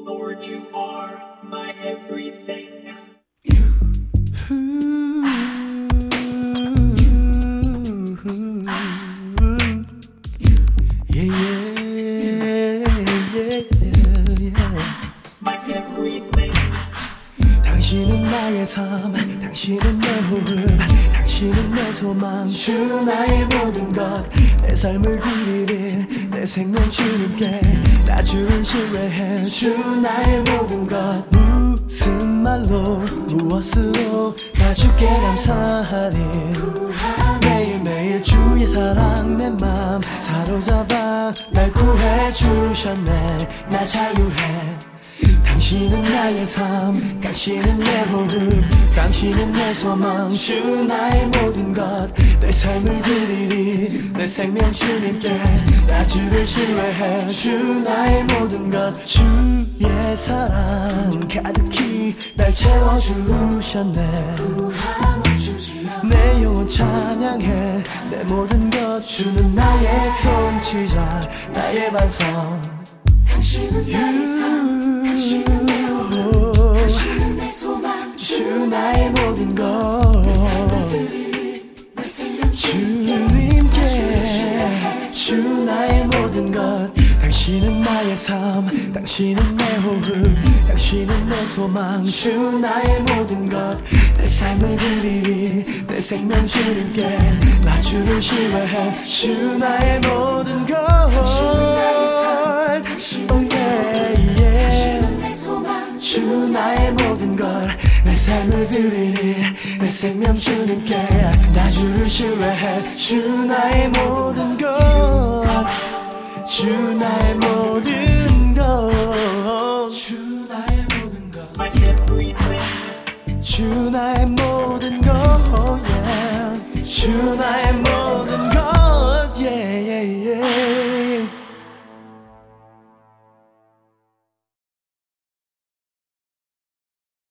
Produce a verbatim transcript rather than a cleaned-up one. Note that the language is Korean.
Lord, you are my everything. Yeah, yeah, yeah, yeah. My everything. 당신은 나의 삶, 당신은 내 호흡, 당신은 내 소망. 주 나의 모든 것, 내 삶을 드리리, 내 생명 주님께 나 주를 신뢰해. 주 나의 모든 것, 무슨 말로 무엇으로 나 주께 감사하리. 매일매일 주의 사랑 내 맘 사로잡아 날 구해 주셨네. 나 자유해. 당신은 나의 삶, 당신은 내 호흡, 당신은 내 소망. 주 나의 모든 것, 내 삶을 드리리, 내 생명 주님께 나 주를 신뢰해. 주 나의 모든 것, 주의 사랑 가득히 날 채워주셨네. 내 영혼 찬양해. 내 모든 것, 주는 나의 통치자, 나의 반성. 당신은 나의 삶, 당신은 내 호흡, 당신은 내 소망. 주 나의 모든 것, 내 삶을 드리리, 내 생명 주님께 주 나의 모든 것. 당신은 나의 삶, 당신은 내 호흡, 당신은 내 소망. 주 나의 모든 것, 내 삶을 드리리, 내 생명 주님께 나 주를 신뢰해. 주 나의 모든 것, 당신은 나의 삶, 당신은 oh, yeah, yeah. 당신은 내 소망. 주 나의 모든 것, 내 삶을 드리리, 내 생명 주님께 나 주를 신뢰해. 주 나의 모든 것, 주 나의 모든 것, 주 나의 모든 것, My everything. 주 나의 모든 것, yeah. 주 나의 모든 것.